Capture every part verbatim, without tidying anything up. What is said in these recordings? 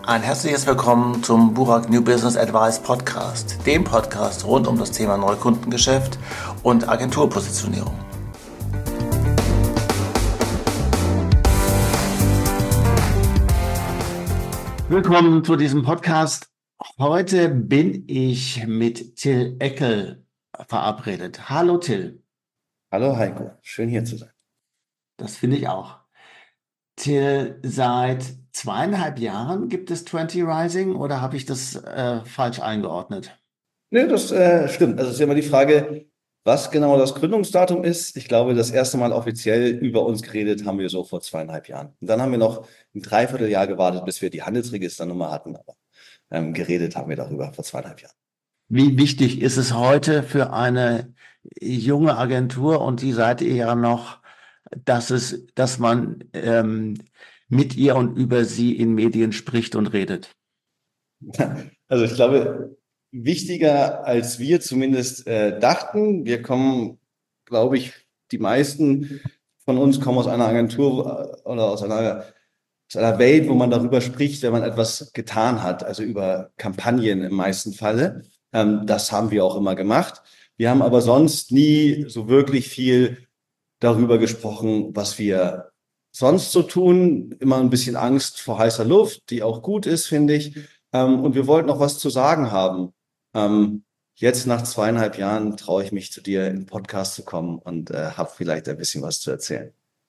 Ein herzliches Willkommen zum Burak New Business Advice Podcast, dem Podcast rund um das Thema Neukundengeschäft und Agenturpositionierung. Willkommen zu diesem Podcast. Heute bin ich mit Till Eckel verabredet. Hallo Till. Hallo Heiko, schön hier zu sein. Das finde ich auch. Till, seit zweieinhalb Jahren gibt es twenty Rising oder habe ich das äh, falsch eingeordnet? Nee, das äh, stimmt. Also es ist ja immer die Frage, was genau das Gründungsdatum ist. Ich glaube, das erste Mal offiziell über uns geredet haben wir so vor zweieinhalb Jahren. Und dann haben wir noch ein Dreivierteljahr gewartet, bis wir die Handelsregisternummer hatten. Aber ähm, geredet haben wir darüber vor zweieinhalb Jahren. Wie wichtig ist es heute für eine junge Agentur, und die seid ihr ja noch, dass es, dass man ähm, mit ihr und über sie in Medien spricht und redet? Also ich glaube, wichtiger als wir zumindest äh, dachten. Wir kommen, glaube ich, die meisten von uns kommen aus einer Agentur äh, oder aus einer, aus einer Welt, wo man darüber spricht, wenn man etwas getan hat, also über Kampagnen im meisten Falle. Ähm, das haben wir auch immer gemacht. Wir haben aber sonst nie so wirklich viel darüber gesprochen, was wir sonst so tun. Immer ein bisschen Angst vor heißer Luft, die auch gut ist, finde ich. Ähm, und wir wollten noch was zu sagen haben. Ähm, jetzt nach zweieinhalb Jahren traue ich mich, zu dir in den Podcast zu kommen und äh, habe vielleicht ein bisschen was zu erzählen.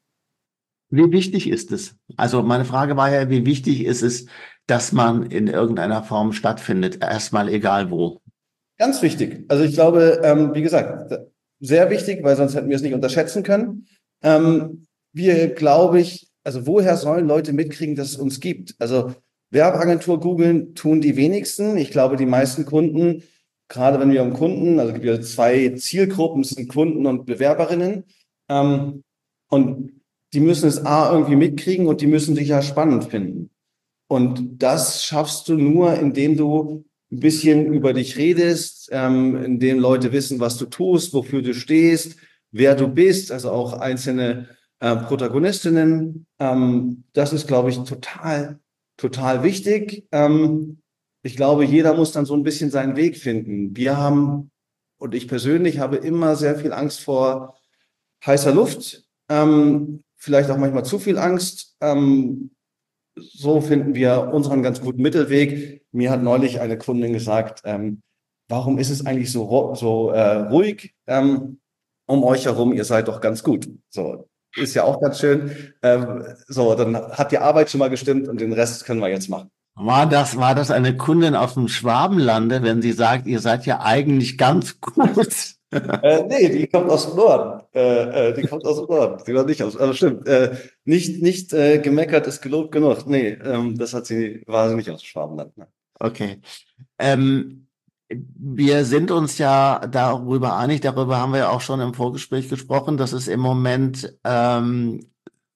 Wie wichtig ist es? Also meine Frage war ja, wie wichtig ist es, dass man in irgendeiner Form stattfindet, erstmal egal wo? Ganz wichtig. Also ich glaube, ähm, wie gesagt, sehr wichtig, weil sonst hätten wir es nicht unterschätzen können. Ähm, wir, glaube ich, also woher sollen Leute mitkriegen, dass es uns gibt? Also Werbeagentur googeln tun die wenigsten. Ich glaube, die meisten Kunden, gerade wenn wir um Kunden, also es gibt ja zwei Zielgruppen, es sind Kunden und Bewerberinnen. Ähm, und die müssen es A irgendwie mitkriegen und die müssen sich ja spannend finden. Und das schaffst du nur, indem du ein bisschen über dich redest, ähm, indem Leute wissen, was du tust, wofür du stehst, wer du bist, also auch einzelne äh, Protagonistinnen. Ähm, das ist, glaube ich, total, total wichtig. Ähm, ich glaube, jeder muss dann so ein bisschen seinen Weg finden. Wir haben, und ich persönlich habe immer sehr viel Angst vor heißer Luft, ähm, vielleicht auch manchmal zu viel Angst. Ähm, so finden wir unseren ganz guten Mittelweg. Mir hat neulich eine Kundin gesagt, ähm, warum ist es eigentlich so, so äh, ruhig ähm, um euch herum? Ihr seid doch ganz gut. So, ist ja auch ganz schön. Ähm, so, dann hat die Arbeit schon mal gestimmt und den Rest können wir jetzt machen. War das, war das eine Kundin aus dem Schwabenlande, wenn sie sagt, ihr seid ja eigentlich ganz gut? Äh, nee, die kommt aus dem Norden. Äh, äh, die kommt aus dem Norden. Die war nicht aus, also stimmt. Äh, nicht nicht äh, gemeckert ist gelobt genug. Nee, ähm, das hat sie, war sie nicht aus dem Schwabenland. Ne? Okay. Ähm, wir sind uns ja darüber einig, darüber haben wir ja auch schon im Vorgespräch gesprochen, dass es im Moment ähm,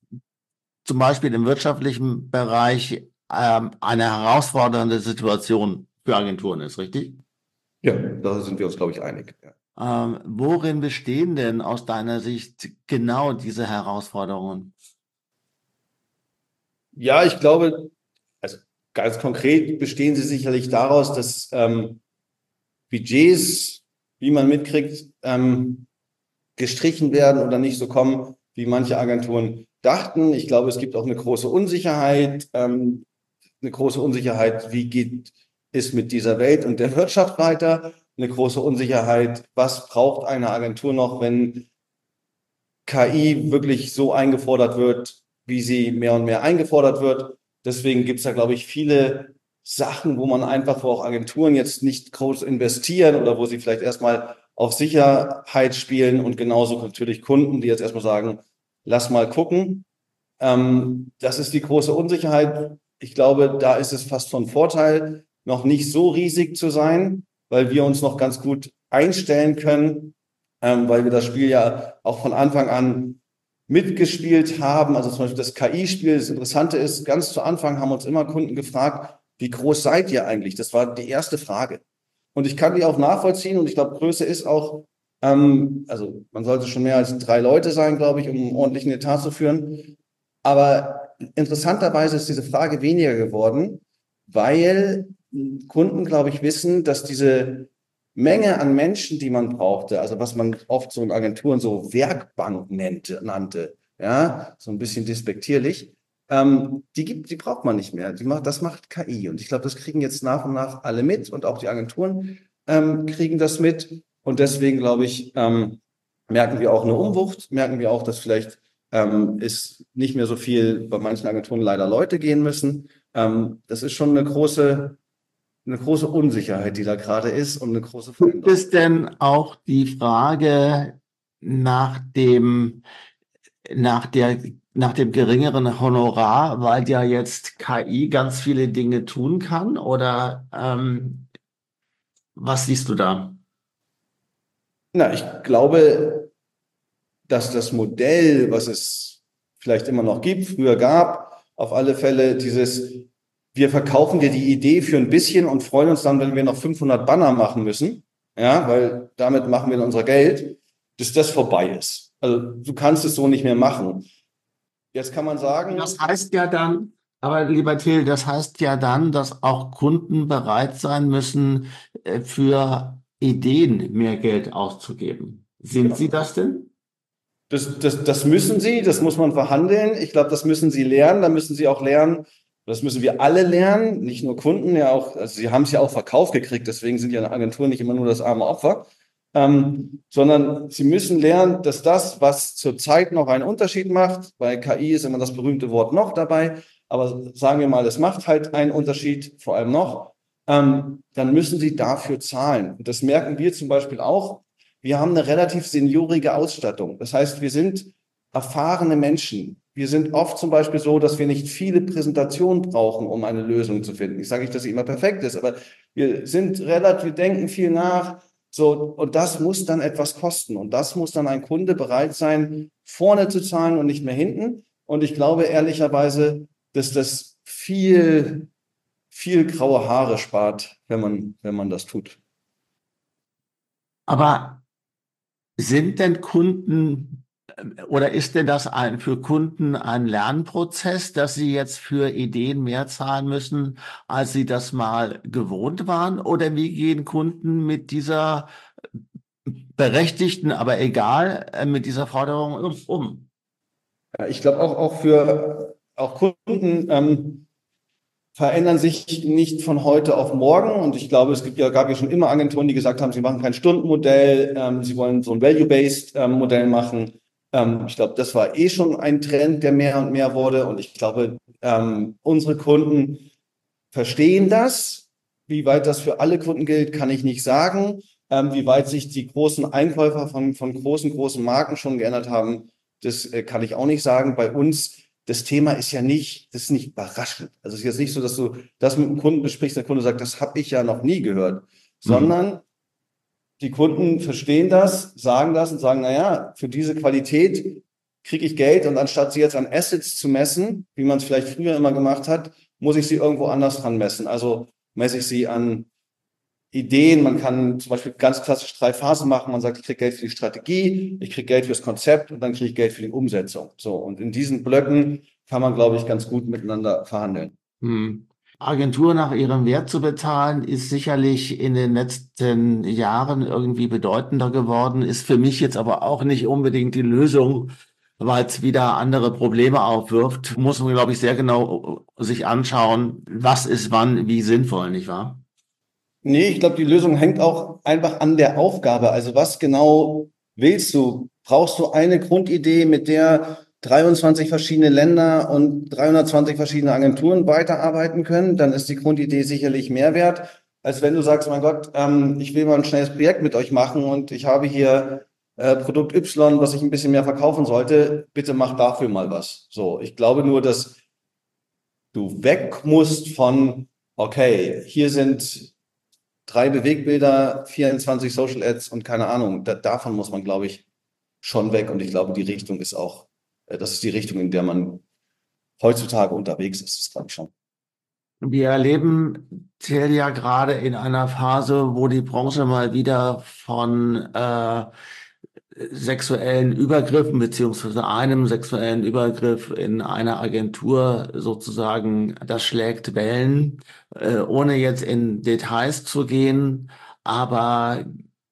zum Beispiel im wirtschaftlichen Bereich ähm, eine herausfordernde Situation für Agenturen ist, richtig? Ja, da sind wir uns, glaube ich, einig. Ja. Ähm, worin bestehen denn aus deiner Sicht genau diese Herausforderungen? Ja, ich glaube, also ganz konkret bestehen sie sicherlich daraus, dass ähm, Budgets, wie man mitkriegt, ähm, gestrichen werden oder nicht so kommen, wie manche Agenturen dachten. Ich glaube, es gibt auch eine große Unsicherheit, ähm, eine große Unsicherheit, wie geht es mit dieser Welt und der Wirtschaft weiter, eine große Unsicherheit, was braucht eine Agentur noch, wenn K I wirklich so eingefordert wird, wie sie mehr und mehr eingefordert wird. Deswegen gibt es da, glaube ich, viele Sachen, wo man einfach, wo auch Agenturen jetzt nicht groß investieren oder wo sie vielleicht erstmal auf Sicherheit spielen und genauso natürlich Kunden, die jetzt erstmal sagen, lass mal gucken. Ähm, das ist die große Unsicherheit. Ich glaube, da ist es fast von Vorteil, noch nicht so riesig zu sein, weil wir uns noch ganz gut einstellen können, ähm, weil wir das Spiel ja auch von Anfang an mitgespielt haben. Also zum Beispiel das K I-Spiel. Das Interessante ist, ganz zu Anfang haben uns immer Kunden gefragt, wie groß seid ihr eigentlich? Das war die erste Frage. Und ich kann die auch nachvollziehen und ich glaube, Größe ist auch, ähm, also man sollte schon mehr als drei Leute sein, glaube ich, um einen ordentlichen Etat zu führen. Aber interessanterweise ist diese Frage weniger geworden, weil Kunden, glaube ich, wissen, dass diese Menge an Menschen, die man brauchte, also was man oft so in Agenturen so Werkbank nannte, nannte, ja, so ein bisschen despektierlich, ähm, die gibt, die braucht man nicht mehr. Die macht, das macht K I. Und ich glaube, das kriegen jetzt nach und nach alle mit und auch die Agenturen ähm, kriegen das mit. Und deswegen, glaube ich, ähm, merken wir auch eine Umwucht, merken wir auch, dass vielleicht ähm, es nicht mehr so viel bei manchen Agenturen leider Leute gehen müssen. Ähm, das ist schon eine große, eine große Unsicherheit, die da gerade ist und eine große Gibt Veränderung. es denn auch die Frage nach dem, nach der, nach dem geringeren Honorar, weil ja jetzt K I ganz viele Dinge tun kann? Oder ähm, was siehst du da? Na, ich glaube, dass das Modell, was es vielleicht immer noch gibt, früher gab, auf alle Fälle dieses, wir verkaufen dir die Idee für ein bisschen und freuen uns dann, wenn wir noch fünfhundert Banner machen müssen, ja, weil damit machen wir unser Geld, dass das vorbei ist. Also du kannst es so nicht mehr machen. Jetzt kann man sagen, Das heißt ja dann, aber lieber Till, das heißt ja dann, dass auch Kunden bereit sein müssen, äh, für Ideen mehr Geld auszugeben. Sind sie das denn? Das, das, das müssen sie, das muss man verhandeln. Ich glaube, das müssen sie lernen. Da müssen sie auch lernen, das müssen wir alle lernen, nicht nur Kunden, ja auch, also sie haben es ja auch verkauft gekriegt, deswegen sind ja Agenturen nicht immer nur das arme Opfer, ähm, sondern sie müssen lernen, dass das, was zurzeit noch einen Unterschied macht, bei K I ist immer das berühmte Wort noch dabei, aber sagen wir mal, es macht halt einen Unterschied, vor allem noch, ähm, dann müssen sie dafür zahlen. Und das merken wir zum Beispiel auch. Wir haben eine relativ seniorige Ausstattung. Das heißt, wir sind erfahrene Menschen. Wir sind oft zum Beispiel so, dass wir nicht viele Präsentationen brauchen, um eine Lösung zu finden. Ich sage nicht, dass sie immer perfekt ist, aber wir sind relativ, wir denken viel nach. So, und das muss dann etwas kosten. Und das muss dann ein Kunde bereit sein, vorne zu zahlen und nicht mehr hinten. Und ich glaube ehrlicherweise, dass das viel, viel graue Haare spart, wenn man, wenn man das tut. Aber sind denn Kunden äh, oder ist denn das ein, für Kunden ein Lernprozess, dass sie jetzt für Ideen mehr zahlen müssen, als sie das mal gewohnt waren? Oder wie gehen Kunden mit dieser berechtigten, aber egal, äh, mit dieser Forderung um? um? Ja, ich glaube auch, auch für auch Kunden ähm, verändern sich nicht von heute auf morgen. Und ich glaube, es gibt ja, gab ja schon immer Agenturen, die gesagt haben, sie machen kein Stundenmodell, ähm, sie wollen so ein Value-Based ähm, Modell machen. Ähm, ich glaube, das war eh schon ein Trend, der mehr und mehr wurde. Und ich glaube, ähm, unsere Kunden verstehen das. Wie weit das für alle Kunden gilt, kann ich nicht sagen. Ähm, wie weit sich die großen Einkäufer von, von großen, großen Marken schon geändert haben, das äh, kann ich auch nicht sagen. Bei uns, das Thema ist ja nicht, das ist nicht überraschend. Also es ist jetzt nicht so, dass du das mit einem Kunden besprichst, der Kunde sagt, das habe ich ja noch nie gehört, Hm. sondern die Kunden verstehen das, sagen das und sagen, naja, für diese Qualität kriege ich Geld und anstatt sie jetzt an Assets zu messen, wie man es vielleicht früher immer gemacht hat, muss ich sie irgendwo anders dran messen. Also messe ich sie an Ideen. Man kann zum Beispiel ganz klassisch drei Phasen machen. Man sagt, ich kriege Geld für die Strategie, ich kriege Geld fürs Konzept und dann kriege ich Geld für die Umsetzung. So, und in diesen Blöcken kann man, glaube ich, ganz gut miteinander verhandeln. Hm. Agentur nach ihrem Wert zu bezahlen, ist sicherlich in den letzten Jahren irgendwie bedeutender geworden, ist für mich jetzt aber auch nicht unbedingt die Lösung, weil es wieder andere Probleme aufwirft. Muss man, glaube ich, sehr genau sich anschauen, was ist wann wie sinnvoll, nicht wahr? Nee, ich glaube, die Lösung hängt auch einfach an der Aufgabe. Also was genau willst du? Brauchst du eine Grundidee, mit der dreiundzwanzig verschiedene Länder und dreihundertzwanzig verschiedene Agenturen weiterarbeiten können? Dann ist die Grundidee sicherlich mehr wert, als wenn du sagst, mein Gott, ähm, ich will mal ein schnelles Projekt mit euch machen und ich habe hier äh, Produkt Y, was ich ein bisschen mehr verkaufen sollte. Bitte mach dafür mal was. So, ich glaube nur, dass du weg musst von, okay, hier sind drei Bewegbilder, vierundzwanzig Social Ads und keine Ahnung. Da, davon muss man, glaube ich, schon weg. Und ich glaube, die Richtung ist auch, äh, das ist die Richtung, in der man heutzutage unterwegs ist. Das glaube ich schon. Wir erleben Till ja gerade in einer Phase, wo die Branche mal wieder von äh, sexuellen Übergriffen beziehungsweise einem sexuellen Übergriff in einer Agentur sozusagen, das schlägt Wellen, äh, ohne jetzt in Details zu gehen. Aber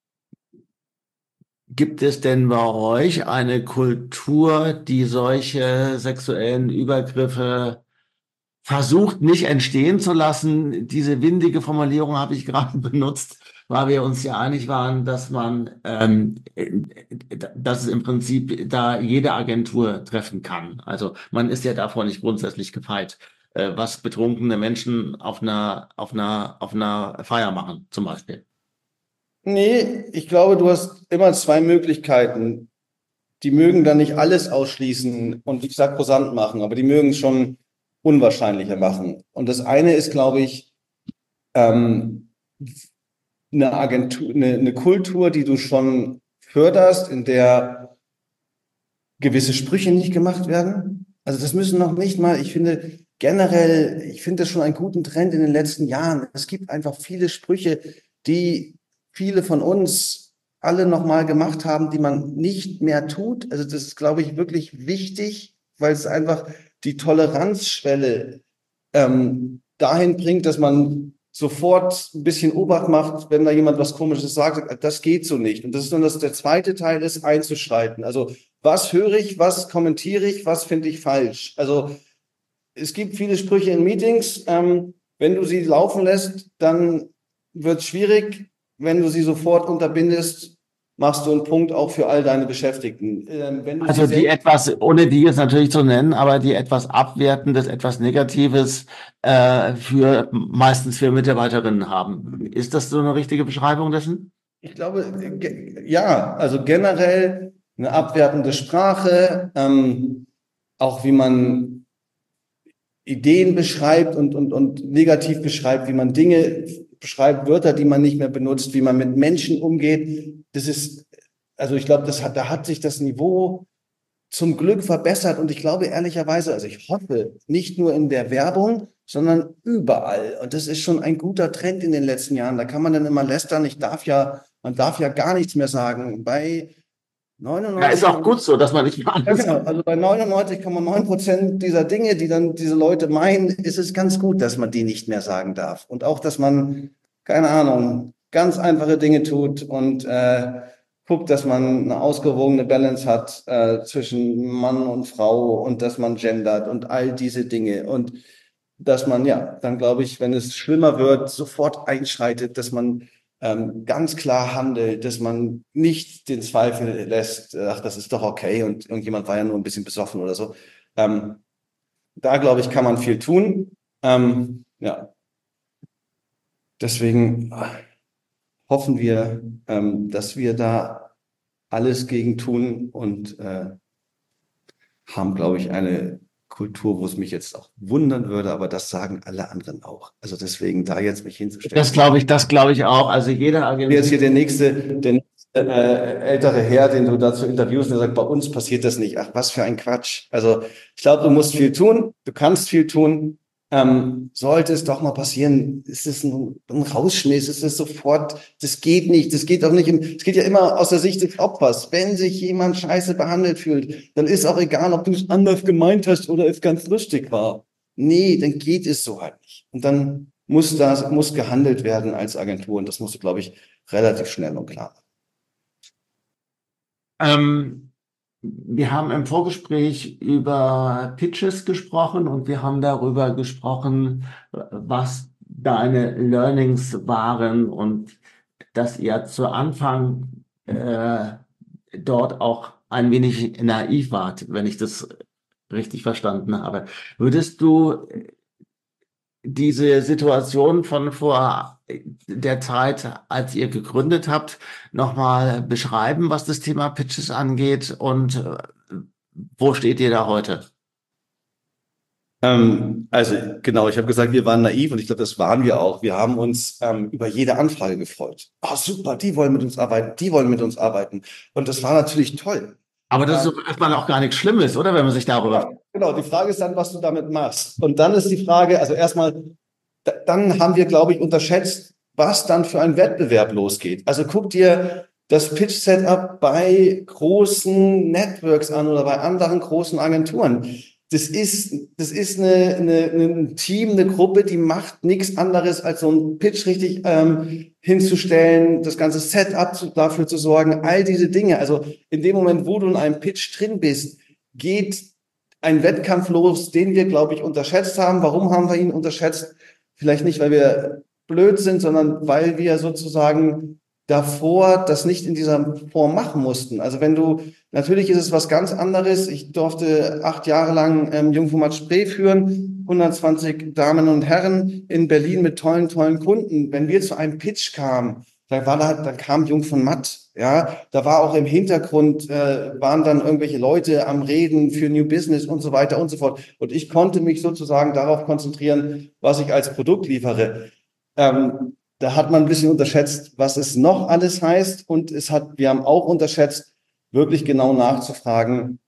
gibt es denn bei euch eine Kultur, die solche sexuellen Übergriffe versucht nicht entstehen zu lassen? Diese windige Formulierung habe ich gerade benutzt, weil wir uns ja einig waren, dass man, ähm, dass es im Prinzip da jede Agentur treffen kann. Also man ist ja davor nicht grundsätzlich gefeit, äh, was betrunkene Menschen auf einer, auf einer, auf einer Feier machen, zum Beispiel. Nee, ich glaube, du hast immer zwei Möglichkeiten. Die mögen dann nicht alles ausschließen und ich sag brisant machen, aber die mögen es schon unwahrscheinlicher machen. Und das eine ist, glaube ich, ähm, eine Agentur, eine, eine Kultur, die du schon förderst, in der gewisse Sprüche nicht gemacht werden. Also das müssen noch nicht mal, ich finde generell, ich finde das schon einen guten Trend in den letzten Jahren. Es gibt einfach viele Sprüche, die viele von uns alle nochmal gemacht haben, die man nicht mehr tut. Also das ist, glaube ich, wirklich wichtig, weil es einfach die Toleranzschwelle ähm, dahin bringt, dass man sofort ein bisschen Obacht macht, wenn da jemand was Komisches sagt, das geht so nicht. Und das ist dann das, der zweite Teil ist, einzuschreiten. Also was höre ich, was kommentiere ich, was finde ich falsch? Also es gibt viele Sprüche in Meetings. Ähm, wenn du sie laufen lässt, dann wird es schwierig. Wenn du sie sofort unterbindest, machst du einen Punkt auch für all deine Beschäftigten. Ähm, wenn du Also sie die selbst etwas, ohne die jetzt natürlich zu nennen, aber die etwas Abwertendes, etwas Negatives äh, für meistens für Mitarbeiterinnen haben. Ist das so eine richtige Beschreibung dessen? Ich glaube, ge- ja, also generell eine abwertende Sprache, ähm, auch wie man Ideen beschreibt und, und, und negativ beschreibt, wie man Dinge beschreibt, Wörter, die man nicht mehr benutzt, wie man mit Menschen umgeht. Das ist, also ich glaube, das hat, da hat sich das Niveau zum Glück verbessert und ich glaube ehrlicherweise, also ich hoffe, nicht nur in der Werbung, sondern überall. Und das ist schon ein guter Trend in den letzten Jahren. Da kann man dann immer lästern. Ich darf ja, man darf ja gar nichts mehr sagen. Bei Ja, ist neunundneunzig, auch gut so, dass man nicht mehr ja alles. genau, also bei neunundneunzig Komma neun Prozent dieser Dinge, die dann diese Leute meinen, ist es ganz gut, dass man die nicht mehr sagen darf. Und auch, dass man, keine Ahnung, ganz einfache Dinge tut und äh, guckt, dass man eine ausgewogene Balance hat äh, zwischen Mann und Frau und dass man gendert und all diese Dinge. Und dass man, ja, dann glaube ich, wenn es schlimmer wird, sofort einschreitet, dass man ähm, ganz klar handelt, dass man nicht den Zweifel lässt, ach, das ist doch okay und irgendjemand war ja nur ein bisschen besoffen oder so. Ähm, da, glaube ich, kann man viel tun. Ähm, ja, deswegen hoffen wir, ähm, dass wir da alles gegen tun und äh, haben, glaube ich, eine Kultur, wo es mich jetzt auch wundern würde, aber das sagen alle anderen auch. Also deswegen da jetzt mich hinzustellen. Das glaube ich, das glaube ich auch. Also jeder Agentur. Jetzt hier der nächste, der nächste äh, ältere Herr, den du dazu interviewst, der sagt, bei uns passiert das nicht. Ach, was für ein Quatsch. Also ich glaube, du musst viel tun, du kannst viel tun. Ähm, sollte es doch mal passieren, ist es ein, ein Rausschmiss, ist es sofort, das geht nicht, das geht auch nicht, im, es geht ja immer aus der Sicht des Opfers. Wenn sich jemand scheiße behandelt fühlt, dann ist auch egal, ob du es anders gemeint hast oder es ganz lustig war. Nee, dann geht es so halt nicht. Und dann muss das, muss gehandelt werden als Agentur und das musst du, glaube ich, relativ schnell und klar. Ähm, wir haben im Vorgespräch über Pitches gesprochen und wir haben darüber gesprochen, was deine Learnings waren und dass ihr zu Anfang äh, dort auch ein wenig naiv wart, wenn ich das richtig verstanden habe. Würdest du diese Situation von vor der Zeit, als ihr gegründet habt, nochmal beschreiben, was das Thema Pitches angeht und äh, wo steht ihr da heute? Ähm, also genau, ich habe gesagt, wir waren naiv und ich glaube, das waren wir auch. Wir haben uns ähm, über jede Anfrage gefreut. Oh, super, die wollen mit uns arbeiten, die wollen mit uns arbeiten. Und das war natürlich toll. Aber das ist doch erstmal auch gar nichts Schlimmes, oder? Wenn man sich darüber. Ja, genau, die Frage ist dann, was du damit machst. Und dann ist die Frage, also erstmal, dann haben wir, glaube ich, unterschätzt, was dann für ein Wettbewerb losgeht. Also guck dir das Pitch-Setup bei großen Networks an oder bei anderen großen Agenturen. Das ist, das ist eine, eine, ein Team, eine Gruppe, die macht nichts anderes, als so einen Pitch richtig ähm, hinzustellen, das ganze Setup zu, dafür zu sorgen, all diese Dinge. Also in dem Moment, wo du in einem Pitch drin bist, geht ein Wettkampf los, den wir, glaube ich, unterschätzt haben. Warum haben wir ihn unterschätzt? Vielleicht nicht, weil wir blöd sind, sondern weil wir sozusagen davor das nicht in dieser Form machen mussten. Also wenn du, natürlich ist es was ganz anderes. Ich durfte acht Jahre lang ähm, Jungformat Spree führen, hundertzwanzig Damen und Herren in Berlin mit tollen, tollen Kunden. Wenn wir zu einem Pitch kamen, da war da, da kam Jung von Matt, ja, da war auch im Hintergrund, äh, waren dann irgendwelche Leute am Reden für New Business und so weiter und so fort. Und ich konnte mich sozusagen darauf konzentrieren, was ich als Produkt liefere. Ähm, Da hat man ein bisschen unterschätzt, was es noch alles heißt. Und es hat, wir haben auch unterschätzt, wirklich genau nachzufragen,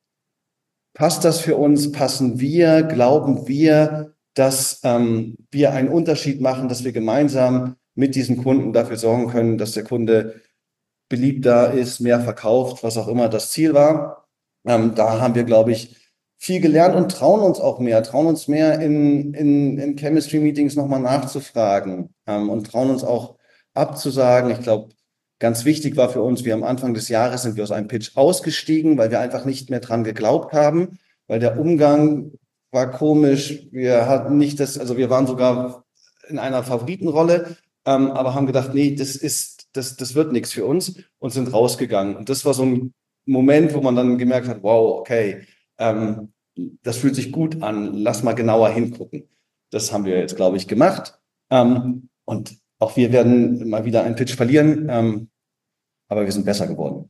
passt das für uns? Passen wir? Glauben wir, dass ähm, wir einen Unterschied machen, dass wir gemeinsam mit diesem Kunden dafür sorgen können, dass der Kunde beliebter ist, mehr verkauft, was auch immer das Ziel war. Ähm, da haben wir, glaube ich, viel gelernt und trauen uns auch mehr, trauen uns mehr in, in, in Chemistry-Meetings nochmal nachzufragen ähm, und trauen uns auch abzusagen. Ich glaube, ganz wichtig war für uns, wir am Anfang des Jahres sind wir aus einem Pitch ausgestiegen, weil wir einfach nicht mehr dran geglaubt haben, weil der Umgang war komisch. Wir hatten nicht das, also wir waren sogar in einer Favoritenrolle, ähm, aber haben gedacht, nee, das ist, das, das wird nichts für uns und sind rausgegangen. Und das war so ein Moment, wo man dann gemerkt hat, wow, okay, ähm, das fühlt sich gut an, lass mal genauer hingucken. Das haben wir jetzt, glaube ich, gemacht. Ähm, und auch wir werden mal wieder einen Pitch verlieren, ähm, aber wir sind besser geworden.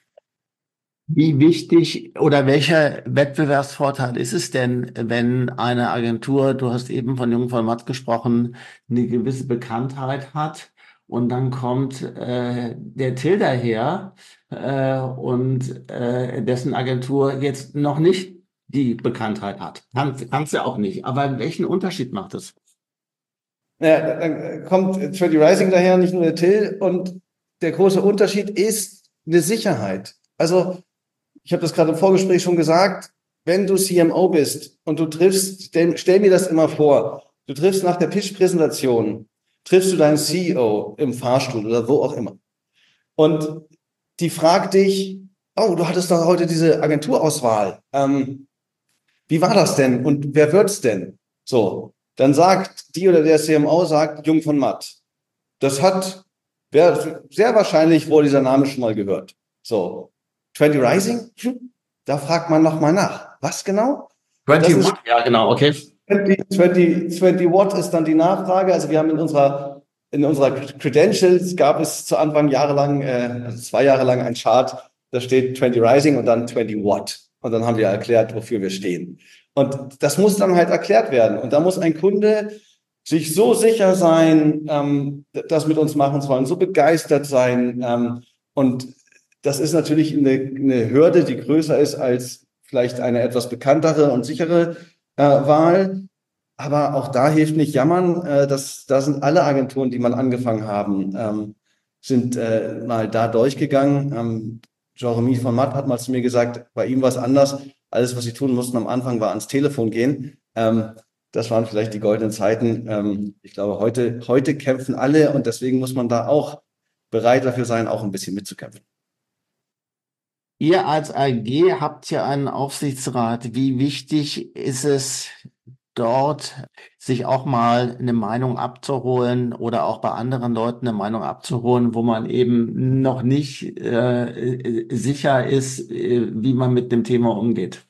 Wie wichtig oder welcher Wettbewerbsvorteil ist es denn, wenn eine Agentur, du hast eben von Jung von Matt gesprochen, eine gewisse Bekanntheit hat und dann kommt äh, der Till daher äh, und äh, dessen Agentur jetzt noch nicht die Bekanntheit hat? Kann, kannst du auch nicht. Aber welchen Unterschied macht es? Ja, dann kommt Twenty Rising daher, nicht nur der Till. Und der große Unterschied ist eine Sicherheit. Also ich habe das gerade im Vorgespräch schon gesagt, wenn du C M O bist und du triffst, stell, stell mir das immer vor, du triffst nach der Pitch-Präsentation, triffst du deinen C E O im Fahrstuhl oder wo auch immer. Und die fragt dich, oh, du hattest doch heute diese Agenturauswahl. Ähm, wie war das denn und wer wird's denn? So, dann sagt die oder der C M O, sagt Jung von Matt. Das hat, wer, sehr wahrscheinlich wohl dieser Name schon mal gehört. So, Twenty Rising, da fragt man nochmal nach. Was genau? zwanzig Watt, ja genau, okay. zwanzig, zwanzig, zwanzig Watt ist dann die Nachfrage. Also wir haben in unserer, in unserer Credentials gab es zu Anfang jahrelang, äh, also zwei Jahre lang ein Chart, da steht Twenty Rising und dann Twenty Watt. Und dann haben wir erklärt, wofür wir stehen. Und das muss dann halt erklärt werden. Und da muss ein Kunde sich so sicher sein, ähm, das mit uns machen zu wollen, so begeistert sein. Ähm, und das ist natürlich eine, eine Hürde, die größer ist als vielleicht eine etwas bekanntere und sichere äh, Wahl. Aber auch da hilft nicht jammern. Äh, das, da sind alle Agenturen, die mal angefangen haben, ähm, sind äh, mal da durchgegangen. Ähm, Jeremy von Matt hat mal zu mir gesagt, bei ihm war es anders. Alles, was sie tun mussten am Anfang, war ans Telefon gehen. Ähm, das waren vielleicht die goldenen Zeiten. Ähm, ich glaube, heute, heute kämpfen alle und deswegen muss man da auch bereit dafür sein, auch ein bisschen mitzukämpfen. Ihr als A G habt ja einen Aufsichtsrat. Wie wichtig ist es dort, sich auch mal eine Meinung abzuholen oder auch bei anderen Leuten eine Meinung abzuholen, wo man eben noch nicht äh, sicher ist, äh, wie man mit dem Thema umgeht?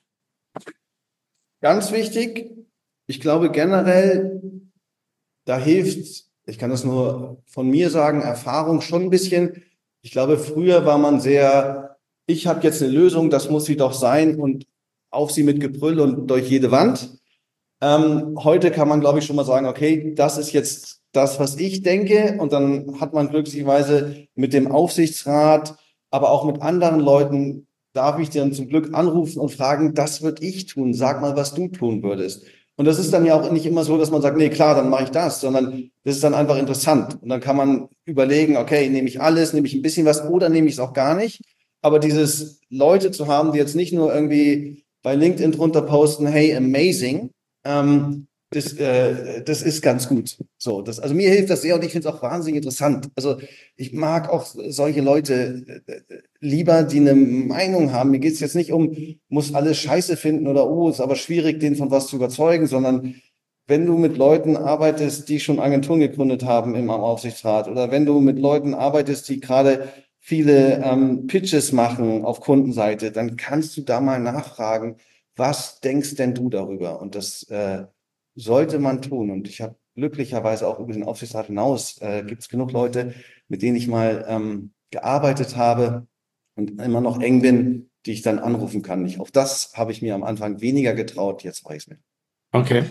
Ganz wichtig, ich glaube generell, da hilft, ich kann das nur von mir sagen, Erfahrung schon ein bisschen. Ich glaube, früher war man sehr, ich habe jetzt eine Lösung, das muss sie doch sein und auf sie mit Gebrüll und durch jede Wand. Ähm, heute kann man, glaube ich, schon mal sagen, okay, das ist jetzt das, was ich denke. Und dann hat man glücklicherweise mit dem Aufsichtsrat, aber auch mit anderen Leuten, darf ich dann zum Glück anrufen und fragen, das würde ich tun. Sag mal, was du tun würdest. Und das ist dann ja auch nicht immer so, dass man sagt, nee, klar, dann mache ich das, sondern das ist dann einfach interessant. Und dann kann man überlegen, okay, nehme ich alles, nehme ich ein bisschen was oder nehme ich es auch gar nicht. Aber dieses Leute zu haben, die jetzt nicht nur irgendwie bei LinkedIn drunter posten, hey, amazing, ähm, das, äh, das ist ganz gut. So, das, also mir hilft das sehr und ich finde es auch wahnsinnig interessant. Also ich mag auch solche Leute äh, lieber, die eine Meinung haben. Mir geht es jetzt nicht um, muss alles scheiße finden oder oh, ist aber schwierig, den von was zu überzeugen, sondern wenn du mit Leuten arbeitest, die schon Agenturen gegründet haben im Aufsichtsrat oder wenn du mit Leuten arbeitest, die gerade viele ähm, Pitches machen auf Kundenseite, dann kannst du da mal nachfragen, was denkst denn du darüber? Und das äh, sollte man tun. Und ich habe glücklicherweise auch über den Aufsichtsrat hinaus, äh, gibt es genug Leute, mit denen ich mal ähm, gearbeitet habe und immer noch eng bin, die ich dann anrufen kann. Ich, auf das habe ich mir am Anfang weniger getraut, jetzt weiß ich es mir. Okay.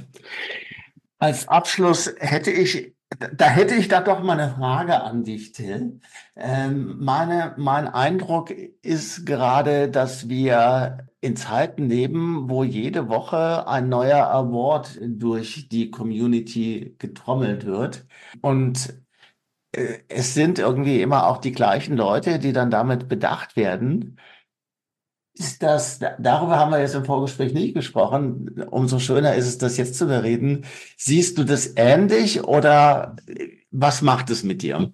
Als Abschluss hätte ich, da hätte ich da doch mal eine Frage an dich, Till. Ähm, meine, mein Eindruck ist gerade, dass wir in Zeiten leben, wo jede Woche ein neuer Award durch die Community getrommelt wird. Und äh, es sind irgendwie immer auch die gleichen Leute, die dann damit bedacht werden. Ist das, darüber haben wir jetzt im Vorgespräch nicht gesprochen. Umso schöner ist es, das jetzt zu bereden. Siehst du das ähnlich oder was macht es mit dir?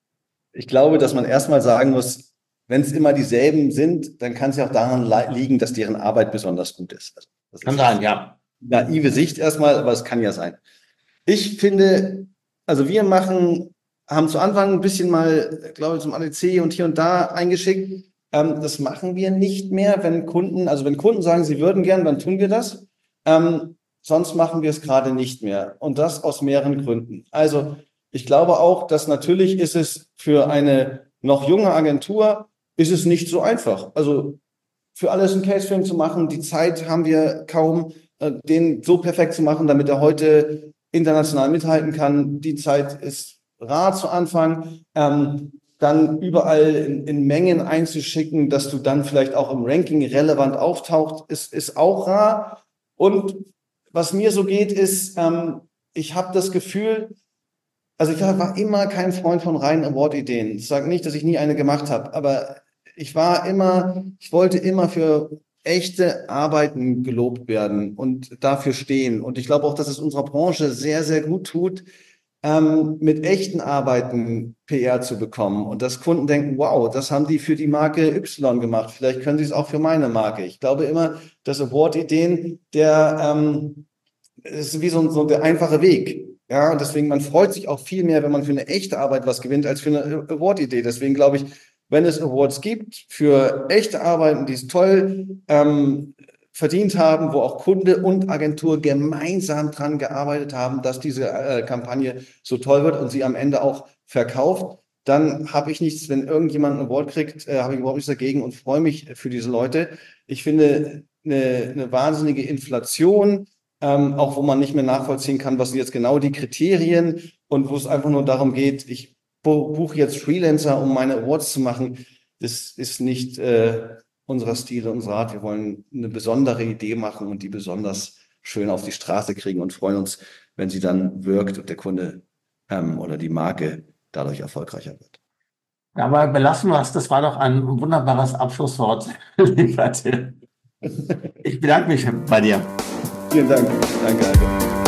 Ich glaube, dass man erstmal sagen muss, wenn es immer dieselben sind, dann kann es ja auch daran liegen, dass deren Arbeit besonders gut ist. Also das Kann ist sein, ja. naive Sicht erstmal, aber es kann ja sein. Ich finde, also wir machen, haben zu Anfang ein bisschen mal, glaube ich, zum A D C und hier und da eingeschickt. Ähm, das machen wir nicht mehr, wenn Kunden, also wenn Kunden sagen, sie würden gern, dann tun wir das. Ähm, sonst machen wir es gerade nicht mehr. Und das aus mehreren Gründen. Also ich glaube auch, dass natürlich ist es für eine noch junge Agentur, ist es nicht so einfach. Also für alles einen Casefilm zu machen, die Zeit haben wir kaum, äh, den so perfekt zu machen, damit er heute international mithalten kann. Die Zeit ist rar zu Anfang. Ähm, dann überall in, in Mengen einzuschicken, dass du dann vielleicht auch im Ranking relevant auftaucht, ist, ist auch rar. Und was mir so geht, ist, ähm, ich habe das Gefühl, also ich war immer kein Freund von reinen Award-Ideen. Ich sage nicht, dass ich nie eine gemacht habe, aber ich war immer, ich wollte immer für echte Arbeiten gelobt werden und dafür stehen. Und ich glaube auch, dass es unserer Branche sehr, sehr gut tut, ähm, mit echten Arbeiten P R zu bekommen und dass Kunden denken, wow, das haben die für die Marke Y gemacht, vielleicht können sie es auch für meine Marke. Ich glaube immer, dass Award-Ideen, der ähm, ist wie so, so der einfache Weg. Ja, und deswegen, man freut sich auch viel mehr, wenn man für eine echte Arbeit was gewinnt, als für eine Award-Idee. Deswegen glaube ich, wenn es Awards gibt für echte Arbeiten, die es toll ähm, verdient haben, wo auch Kunde und Agentur gemeinsam dran gearbeitet haben, dass diese äh, Kampagne so toll wird und sie am Ende auch verkauft, dann habe ich nichts, wenn irgendjemand ein Award kriegt, äh, habe ich überhaupt nichts dagegen und freue mich für diese Leute. Ich finde eine, eine wahnsinnige Inflation, ähm, auch wo man nicht mehr nachvollziehen kann, was sind jetzt genau die Kriterien und wo es einfach nur darum geht, ich buche jetzt Freelancer, um meine Awards zu machen. Das ist nicht äh, unserer Stil, unserer Art. Wir wollen eine besondere Idee machen und die besonders schön auf die Straße kriegen und freuen uns, wenn sie dann wirkt und der Kunde ähm, oder die Marke dadurch erfolgreicher wird. Aber belassen wir es. Das war doch ein wunderbares Abschlusswort, lieber Till. Ich bedanke mich bei dir. Vielen Dank. Danke, danke.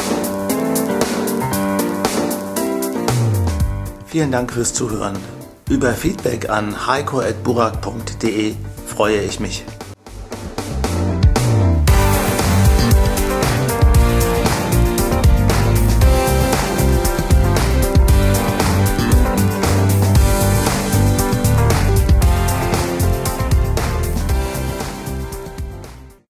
Vielen Dank fürs Zuhören. Über Feedback an heiko at burak punkt de freue ich mich.